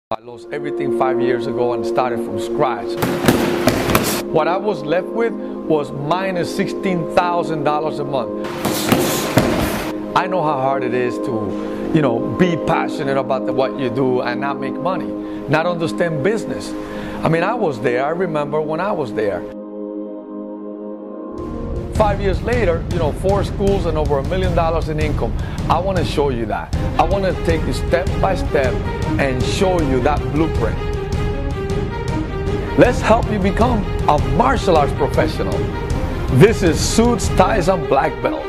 I lost everything 5 years ago and started from scratch. What I was left with was minus $16,000 a month. I know how hard it is to, be passionate about what you do and not make money, not understand business. I mean, I was there. I remember when I was there. 5 years later, 4 schools and over $1 million in income. I want to show you that. I want to take you step by step and show you that blueprint. Let's help you become a martial arts professional. This is Suits, Ties, and Black Belts.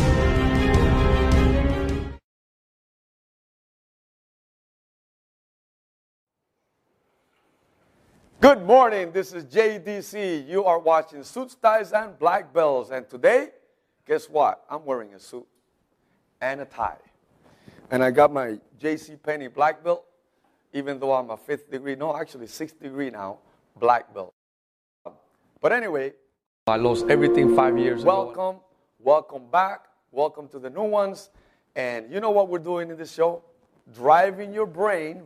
Good morning, this is JDC. You are watching Suits, Ties, and Black Belts. And today, guess what? I'm wearing a suit and a tie. And I got my JCPenney black belt, even though I'm a 6th degree now, black belt. But anyway, I lost everything 5 years ago. Welcome back. Welcome to the new ones. And you know what we're doing in this show? Driving your brain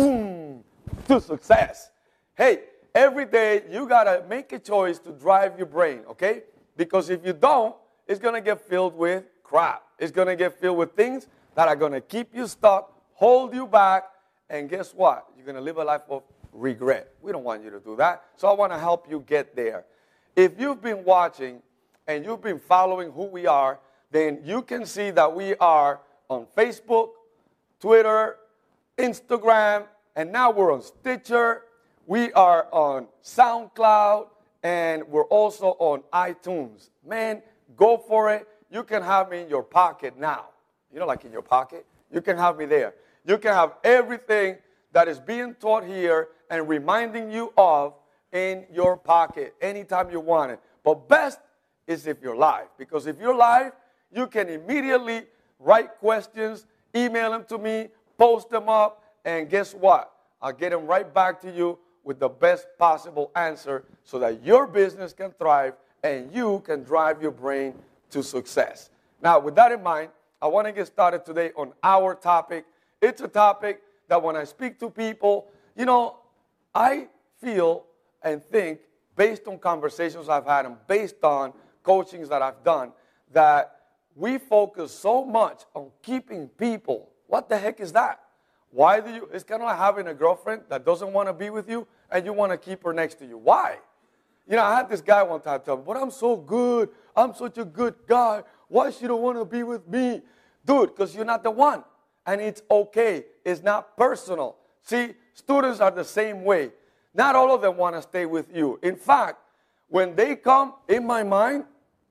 to success. Hey, every day you got to make a choice to drive your brain, okay? Because if you don't, it's going to get filled with crap. It's going to get filled with things that are going to keep you stuck, hold you back, and guess what? You're going to live a life of regret. We don't want you to do that. So I want to help you get there. If you've been watching and you've been following who we are, then you can see that we are on Facebook, Twitter, Instagram, and now we're on Stitcher. We are on SoundCloud, and we're also on iTunes. Man, go for it. You can have me in your pocket now. Like in your pocket? You can have me there. You can have everything that is being taught here and reminding you of in your pocket anytime you want it. But best is if you're live, because if you're live, you can immediately write questions, email them to me, post them up, and guess what? I'll get them right back to you with the best possible answer so that your business can thrive and you can drive your brain to success. Now, with that in mind, I want to get started today on our topic. It's a topic that when I speak to people, I feel and think, based on conversations I've had and based on coachings that I've done, that we focus so much on keeping people. What the heck is that? It's kind of like having a girlfriend that doesn't want to be with you and you want to keep her next to you. Why? I had this guy one time tell me, but I'm so good. I'm such a good guy. Why she don't want to be with me? Dude, because you're not the one. And it's okay. It's not personal. See, students are the same way. Not all of them want to stay with you. In fact, when they come in my mind,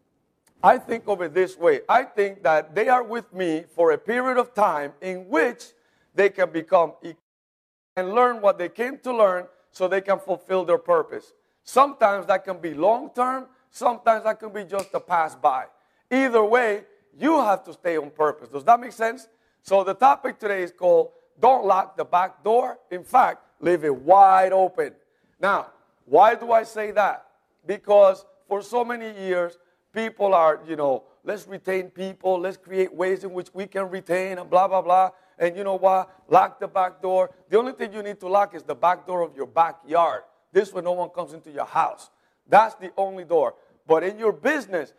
I think of it this way. I think that they are with me for a period of time in which they can become and learn what they came to learn so they can fulfill their purpose. Sometimes that can be long-term. Sometimes that can be just a pass-by. Either way, you have to stay on purpose. Does that make sense? So the topic today is called Don't Lock the Back Door. In fact, leave it wide open. Now, why do I say that? Because for so many years, people are, let's retain people. Let's create ways in which we can retain and blah, blah, blah. And you know what? Lock the back door. The only thing you need to lock is the back door of your backyard. This way no one comes into your house. That's the only door. But in your business,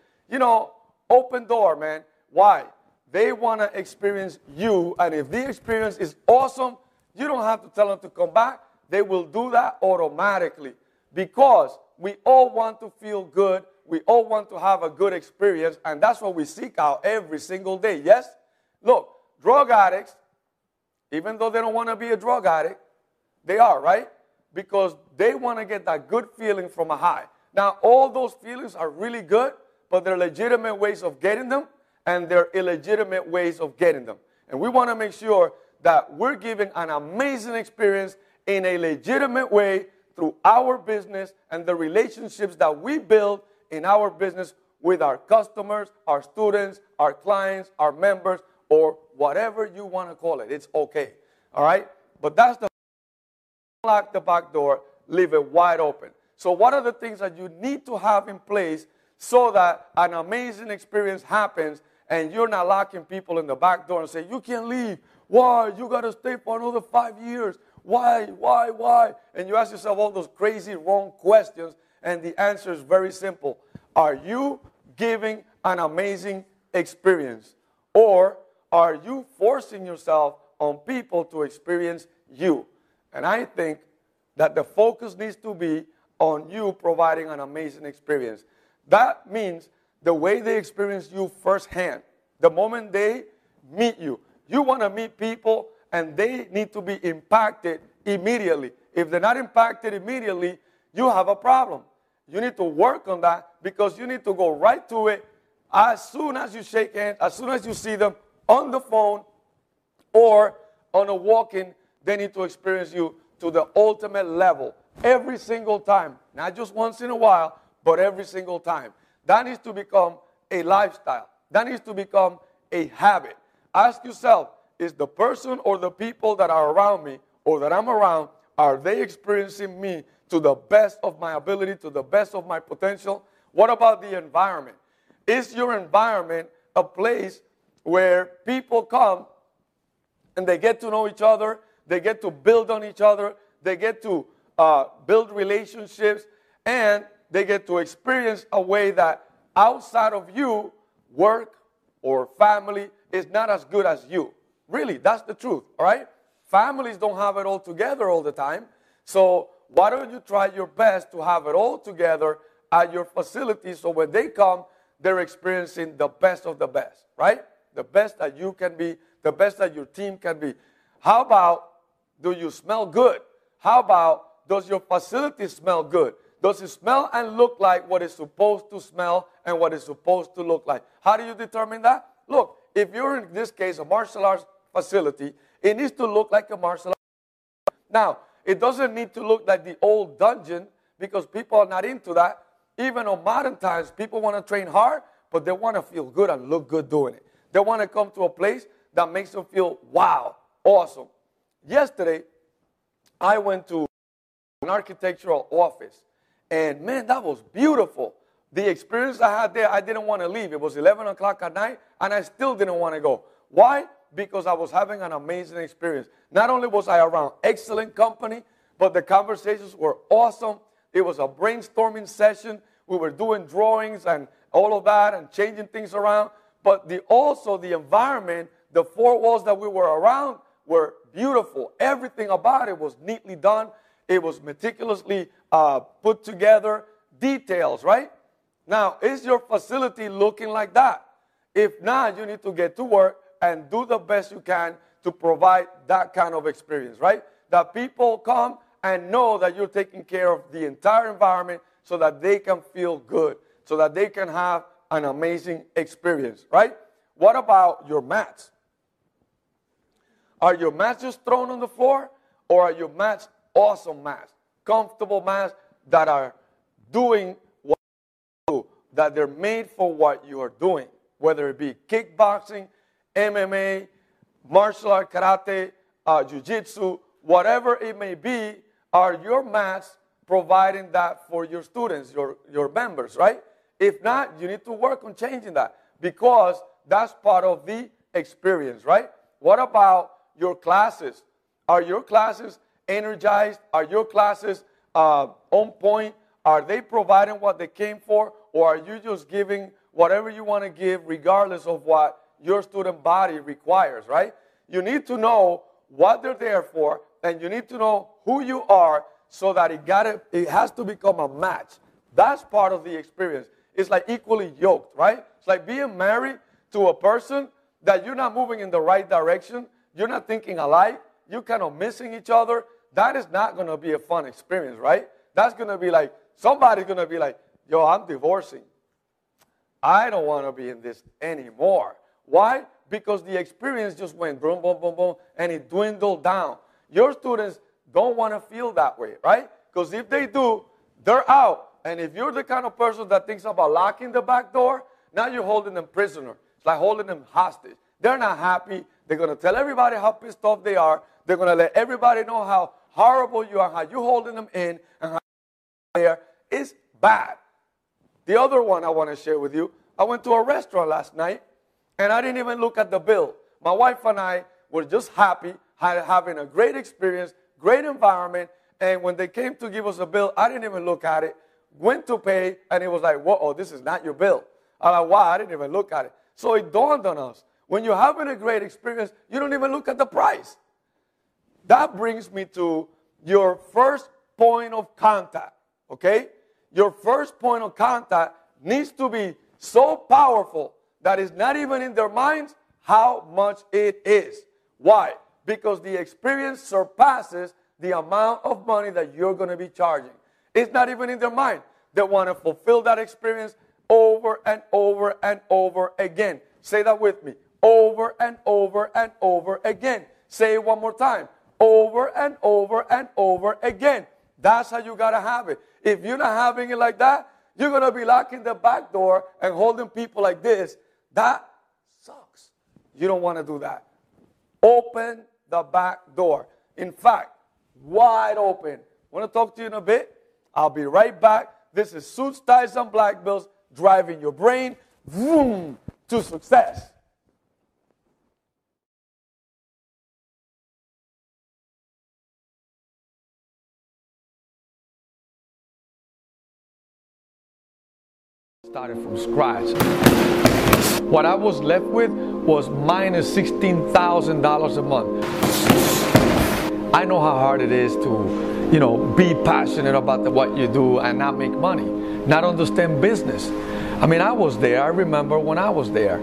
open door, man. Why? They want to experience you. And if the experience is awesome, you don't have to tell them to come back. They will do that automatically. Because we all want to feel good. We all want to have a good experience. And that's what we seek out every single day. Yes? Look, drug addicts, even though they don't want to be a drug addict, they are, right? Because they want to get that good feeling from a high. Now, all those feelings are really good, but they're legitimate ways of getting them, and they're illegitimate ways of getting them. And we want to make sure that we're giving an amazing experience in a legitimate way through our business and the relationships that we build in our business with our customers, our students, our clients, our members, or whatever you want to call it. It's okay. All right? But that's the lock the back door, leave it wide open. So what are the things that you need to have in place so that an amazing experience happens and you're not locking people in the back door and say, you can't leave. Why? You got to stay for another 5 years. Why? And you ask yourself all those crazy wrong questions, and the answer is very simple. Are you giving an amazing experience? Or are you forcing yourself on people to experience you? And I think that the focus needs to be on you providing an amazing experience. That means the way they experience you firsthand. The moment they meet you. You want to meet people and they need to be impacted immediately. If they're not impacted immediately, you have a problem. You need to work on that because you need to go right to it as soon as you shake hands, as soon as you see them on the phone or on a walk-in, they need to experience you to the ultimate level every single time. Not just once in a while, but every single time. That needs to become a lifestyle. That needs to become a habit. Ask yourself, is the person or the people that are around me or that I'm around, are they experiencing me to the best of my ability, to the best of my potential? What about the environment? Is your environment a place where people come and they get to know each other, they get to build on each other, they get to build relationships, and they get to experience a way that outside of you, work or family is not as good as you. Really, that's the truth, all right? Families don't have it all together all the time. So why don't you try your best to have it all together at your facility so when they come, they're experiencing the best of the best, right? The best that you can be, the best that your team can be. How about, do you smell good? How about, does your facility smell good? Does it smell and look like what it's supposed to smell and what it's supposed to look like? How do you determine that? Look, if you're in this case a martial arts facility, it needs to look like a martial arts. Now, it doesn't need to look like the old dungeon because people are not into that. Even on modern times, people want to train hard, but they want to feel good and look good doing it. They want to come to a place that makes them feel, wow, awesome. Yesterday, I went to an architectural office, and man, that was beautiful. The experience I had there, I didn't want to leave. It was 11 o'clock at night, and I still didn't want to go. Why? Because I was having an amazing experience. Not only was I around excellent company, but the conversations were awesome. It was a brainstorming session. We were doing drawings and all of that and changing things around. But also the environment, the four walls that we were around were beautiful. Everything about it was neatly done. It was meticulously put together. Details, right? Now, is your facility looking like that? If not, you need to get to work and do the best you can to provide that kind of experience, right? That people come and know that you're taking care of the entire environment so that they can feel good, so that they can have an amazing experience, right? What about your mats? Are your mats just thrown on the floor, or are your mats awesome mats, comfortable mats that are doing what you do, that they're made for what you are doing, whether it be kickboxing, MMA, martial art, karate, jiu-jitsu, whatever it may be, are your mats providing that for your students, your members, right? If not, you need to work on changing that because that's part of the experience, right? What about your classes? Are your classes energized? Are your classes on point? Are they providing what they came for? Or are you just giving whatever you want to give regardless of what your student body requires, right? You need to know what they're there for, and you need to know who you are so that it has to become a match. That's part of the experience. It's like equally yoked, right? It's like being married to a person that you're not moving in the right direction. You're not thinking alike. You're kind of missing each other. That is not going to be a fun experience, right? That's going to be like, somebody's going to be like, yo, I'm divorcing. I don't want to be in this anymore. Why? Because the experience just went boom, boom, boom, boom, and it dwindled down. Your students don't want to feel that way, right? Because if they do, they're out. And if you're the kind of person that thinks about locking the back door, now you're holding them prisoner. It's like holding them hostage. They're not happy. They're going to tell everybody how pissed off they are. They're going to let everybody know how horrible you are, how you're holding them in, and how there. It's bad. The other one I want to share with you, I went to a restaurant last night, and I didn't even look at the bill. My wife and I were just happy, having a great experience, great environment. And when they came to give us a bill, I didn't even look at it. Went to pay, and it was like, whoa, this is not your bill. I'm like, wow, I didn't even look at it. So it dawned on us. When you're having a great experience, you don't even look at the price. That brings me to your first point of contact, okay? Your first point of contact needs to be so powerful that it's not even in their minds how much it is. Why? Because the experience surpasses the amount of money that you're going to be charging. It's not even in their mind. They want to fulfill that experience over and over and over again. Say that with me. Over and over and over again. Say it one more time. Over and over and over again. That's how you got to have it. If you're not having it like that, you're going to be locking the back door and holding people like this. That sucks. You don't want to do that. Open the back door. In fact, wide open. I want to talk to you in a bit. I'll be right back. This is Suits, Ties, and Black Belts, driving your brain vroom, to success. Started from scratch. What I was left with was minus $16,000 a month. I know how hard it is to, be passionate about what you do and not make money, not understand business. I mean, I was there. I remember when I was there.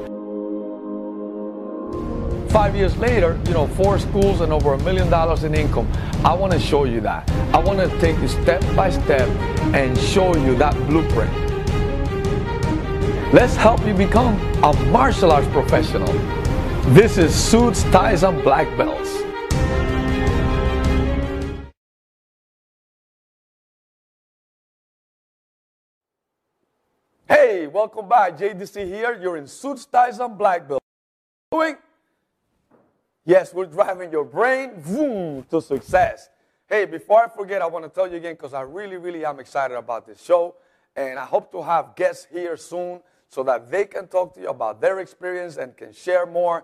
5 years later, 4 schools and over $1 million in income. I want to show you that. I want to take you step by step and show you that blueprint. Let's help you become a martial arts professional. This is Suits, Ties, and Black Belts. Hey, welcome back. JDC here. You're in Suits, Ties, and Black Belts. Yes, we're driving your brain vroom, to success. Hey, before I forget, I want to tell you again because I really, really am excited about this show. And I hope to have guests here soon so that they can talk to you about their experience and can share more.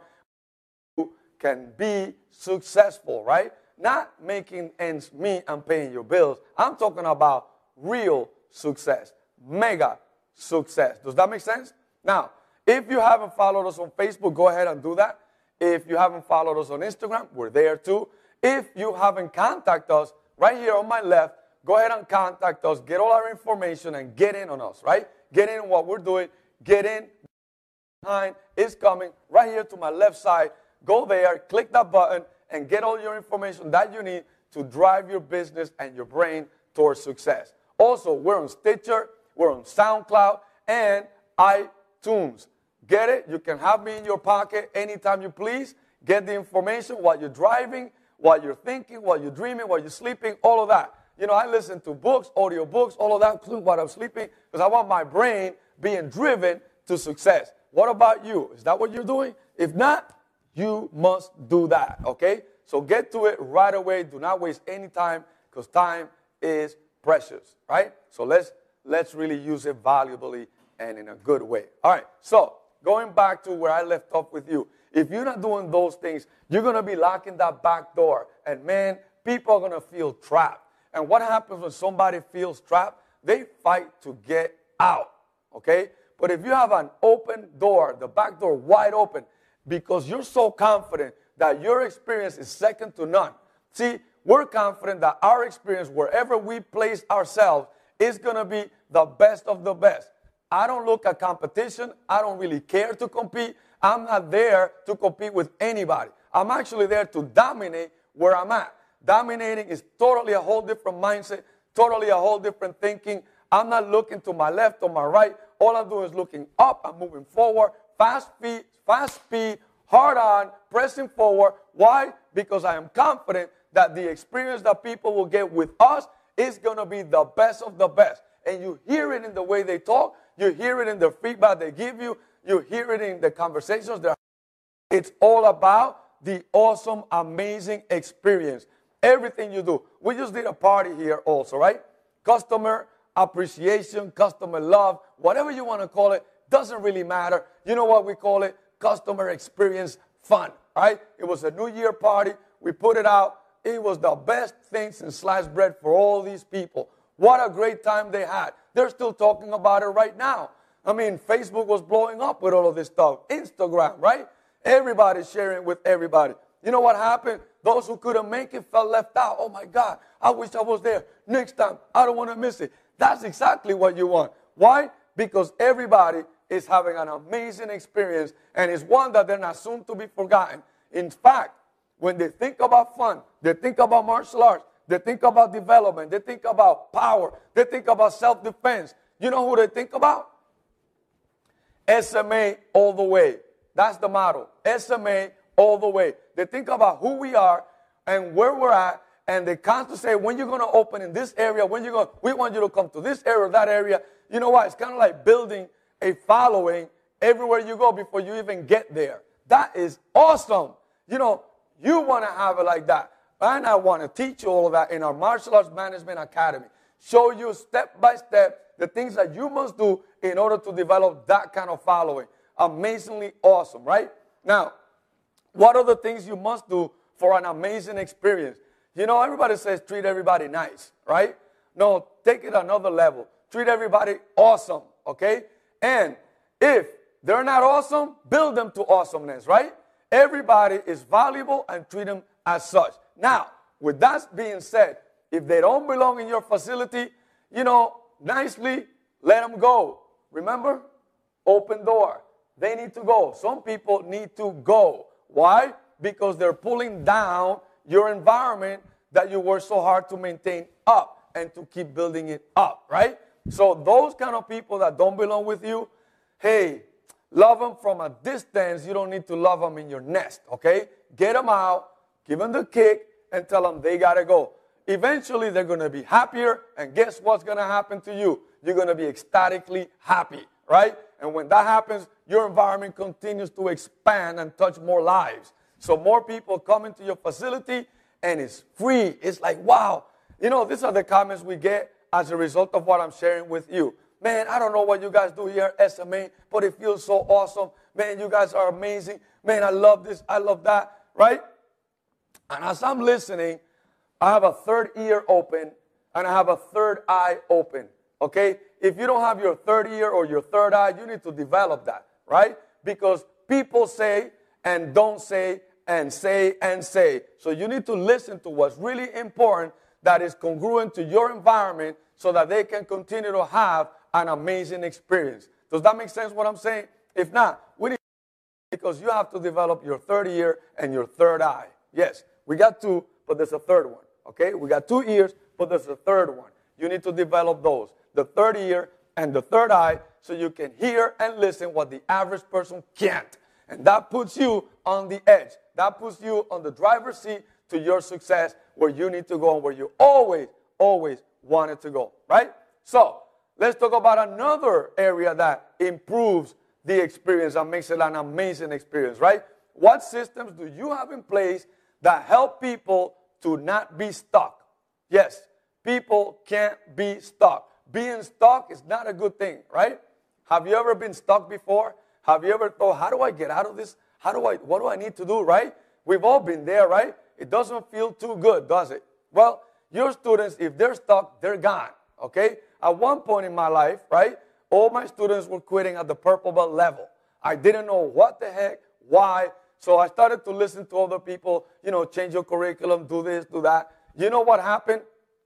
You can be successful, right? Not making ends meet and paying your bills. I'm talking about real success, mega success. Does that make sense? Now, if you haven't followed us on Facebook, go ahead and do that. If you haven't followed us on Instagram, we're there too. If you haven't contacted us, right here on my left, go ahead and contact us, get all our information, and get in on us, right? Get in on what we're doing. Get in. Behind is coming right here to my left side. Go there, click that button, and get all your information that you need to drive your business and your brain towards success. Also, we're on Stitcher, we're on SoundCloud, and iTunes. Get it? You can have me in your pocket anytime you please. Get the information while you're driving, while you're thinking, while you're dreaming, while you're sleeping, all of that. I listen to books, audio books, all of that, including while I'm sleeping, because I want my brain being driven to success. What about you? Is that what you're doing? If not, you must do that, okay? So get to it right away. Do not waste any time because time is precious, right? So let's really use it valuably and in a good way. All right, so going back to where I left off with you, if you're not doing those things, you're going to be locking that back door. And, man, people are going to feel trapped. And what happens when somebody feels trapped? They fight to get out. Okay? But if you have an open door, the back door wide open, because you're so confident that your experience is second to none. See, we're confident that our experience, wherever we place ourselves, is going to be the best of the best. I don't look at competition. I don't really care to compete. I'm not there to compete with anybody. I'm actually there to dominate where I'm at. Dominating is totally a whole different mindset, totally a whole different thinking. I'm not looking to my left or my right. All I'm doing is looking up. I'm moving forward. Fast speed, hard on, pressing forward. Why? Because I am confident that the experience that people will get with us is going to be the best of the best. And you hear it in the way they talk. You hear it in the feedback they give you. You hear it in the conversations. It's all about the awesome, amazing experience. Everything you do. We just did a party here also, right? Customer appreciation, customer love, whatever you want to call it, doesn't really matter. You know what we call it? Customer experience fun, right? It was a New Year party. We put it out. it was the best thing since sliced bread for all these people. What a great time they had. They're still talking about it right now. I mean, Facebook was blowing up with all of this stuff. Instagram, right? Everybody's sharing with everybody. You know what happened? Those who couldn't make it felt left out. Oh my God, I wish I was there. Next time, I don't want to miss it. That's exactly what you want. Why? Because everybody is having an amazing experience, and it's one that they're not soon to be forgotten. In fact, when they think about fun, they think about martial arts, they think about development, they think about power, they think about self-defense. You know who they think about? SMA all the way. That's the motto. SMA all the way. They think about who we are and where we're at, and they constantly say, when you're going to open in this area, we want you to come to this area, that area. You know what? It's kind of like building a following everywhere you go before you even get there. That is awesome. You know, you want to have it like that. And I want to teach you all of that in our Martial Arts Management Academy. Show you step by step the things that you must do in order to develop that kind of following. Amazingly awesome, right? Now, what are the things you must do for an amazing experience? You know, everybody says treat everybody nice, right? No, take it another level. Treat everybody awesome, okay? And if they're not awesome, build them to awesomeness, right? Everybody is valuable and treat them as such. Now, with that being said, if they don't belong in your facility, you know, nicely let them go. Remember? Open door. They need to go. Some people need to go. Why? Because they're pulling down your environment that you work so hard to maintain up and to keep building it up, right? So those kind of people that don't belong with you, hey, love them from a distance. You don't need to love them in your nest, okay? Get them out, give them the kick, and tell them they got to go. Eventually, they're going to be happier, and guess what's going to happen to you? You're going to be ecstatically happy, right? And when that happens, your environment continues to expand and touch more lives. So more people come into your facility, and it's free. It's like, wow. You know, these are the comments we get as a result of what I'm sharing with you. Man, I don't know what you guys do here at SMA, but it feels so awesome. Man, you guys are amazing. Man, I love this. I love that, right? And as I'm listening, I have a third ear open, and I have a third eye open, okay? If you don't have your third ear or your third eye, you need to develop that, right? Because people say and don't say and say and say. So you need to listen to what's really important that is congruent to your environment so that they can continue to have an amazing experience. Does that make sense what I'm saying? If not, we need because you have to develop your third ear and your third eye. Yes, we got two, but there's a third one. Okay, we got 2 ears, but there's a third one. You need to develop those, the third ear and the third eye, so you can hear and listen what the average person can't. And that puts you on the edge. That puts you on the driver's seat to your success, where you need to go and where you always, always wanted to go, right? So let's talk about another area that improves the experience and makes it an amazing experience, right? What systems do you have in place that help people to not be stuck? Yes, people can't be stuck. Being stuck is not a good thing, right? Have you ever been stuck before? Have you ever thought, how do I get out of this? What do I need to do, right? We've all been there, right? It doesn't feel too good, does it? Well, your students, if they're stuck, they're gone, okay? At one point in my life, right, all my students were quitting at the purple belt level. I didn't know what the heck, why. So I started to listen to other people, you know, change your curriculum, do this, do that. You know what happened?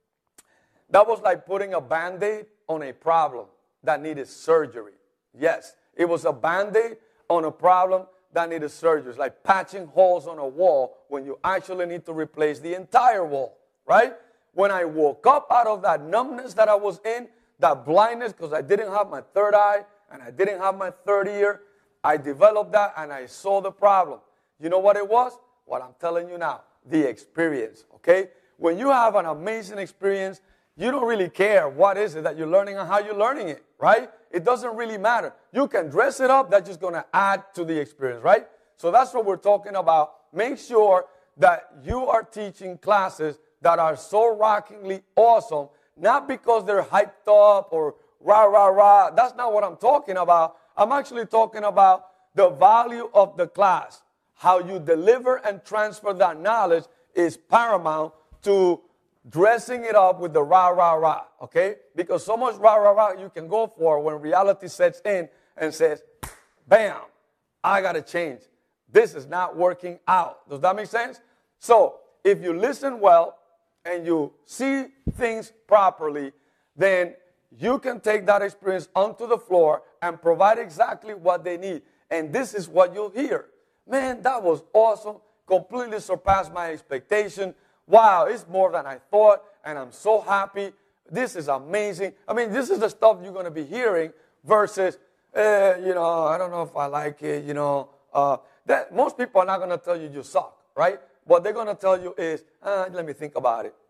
That was like putting a Band-Aid on a problem that needed surgery. Yes, it was a Band-Aid on a problem that needed surgery. It's like patching holes on a wall when you actually need to replace the entire wall, right? When I woke up out of that numbness that I was in, that blindness, because I didn't have my third eye and I didn't have my third ear, I developed that and I saw the problem. You know what it was? What I'm telling you now, the experience, okay? When you have an amazing experience, you don't really care what is it that you're learning and how you're learning it, right? It doesn't really matter. You can dress it up, that's just going to add to the experience, right? So that's what we're talking about. Make sure that you are teaching classes that are so rockingly awesome, not because they're hyped up or rah, rah, rah. That's not what I'm talking about. I'm actually talking about the value of the class, how you deliver and transfer that knowledge is paramount to dressing it up with the rah, rah, rah, okay? Because so much rah, rah, rah you can go for when reality sets in and says, bam, I got to change. This is not working out. Does that make sense? So if you listen well and you see things properly, then you can take that experience onto the floor and provide exactly what they need. And this is what you'll hear. Man, that was awesome. Completely surpassed my expectation. Wow, it's more than I thought, and I'm so happy. This is amazing. I mean, this is the stuff you're going to be hearing versus, I don't know if I like it, that most people are not going to tell you suck, right? What they're going to tell you is, let me think about it.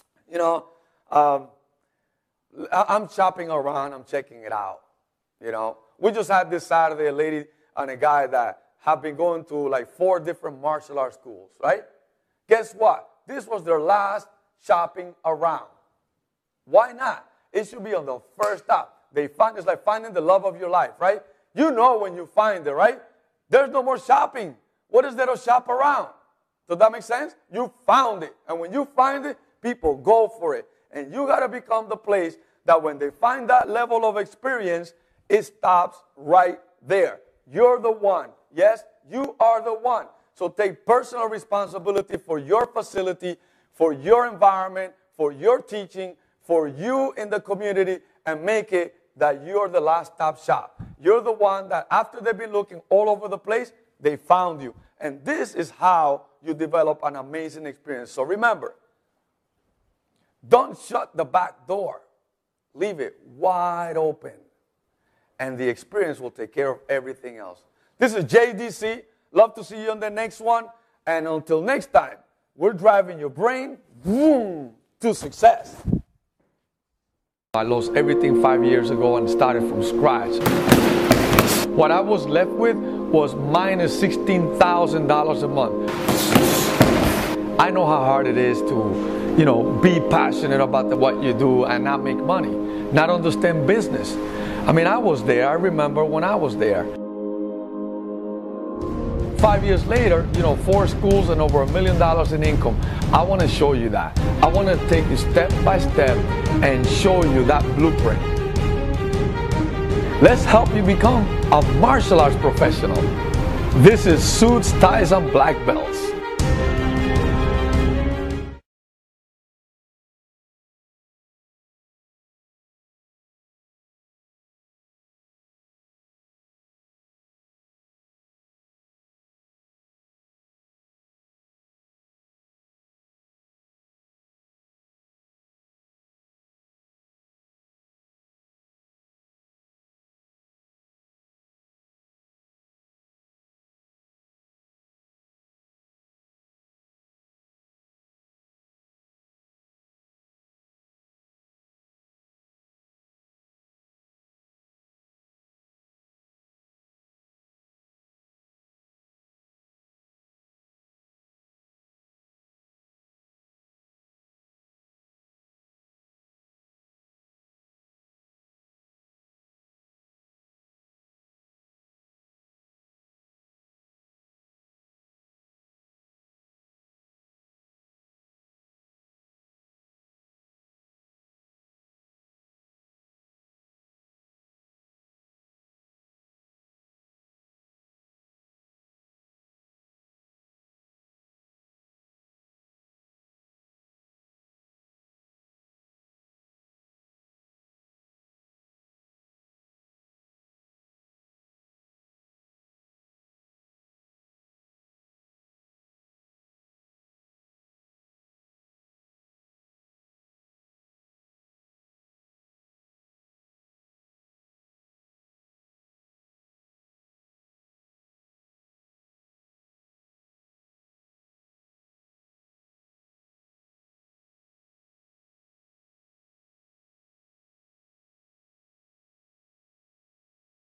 I'm shopping around, I'm checking it out, We just had this Saturday a lady and a guy that have been going to like 4 different martial arts schools, right? Guess what? This was their last shopping around. Why not? It should be on the first stop. It's like finding the love of your life, right? You know when you find it, right? There's no more shopping. What is there to shop around? Does that make sense? You found it. And when you find it, people go for it. And you got to become the place that when they find that level of experience, it stops right there. You're the one. Yes, you are the one. So take personal responsibility for your facility, for your environment, for your teaching, for you in the community, and make it that you're the last stop shop. You're the one that after they've been looking all over the place, they found you. And this is how you develop an amazing experience. So remember, don't shut the back door. Leave it wide open. And the experience will take care of everything else. This is JDC. Love to see you on the next one. And until next time, we're driving your brain to success. I lost everything 5 years ago and started from scratch. What I was left with was minus $16,000 a month. I know how hard it is to, be passionate about what you do and not make money, not understand business. I mean, I was there. I remember when I was there. 5 years later, 4 schools and over $1 million in income. I want to show you that. I want to take you step by step and show you that blueprint. Let's help you become a martial arts professional. This is Suits, Ties, and Black Belts.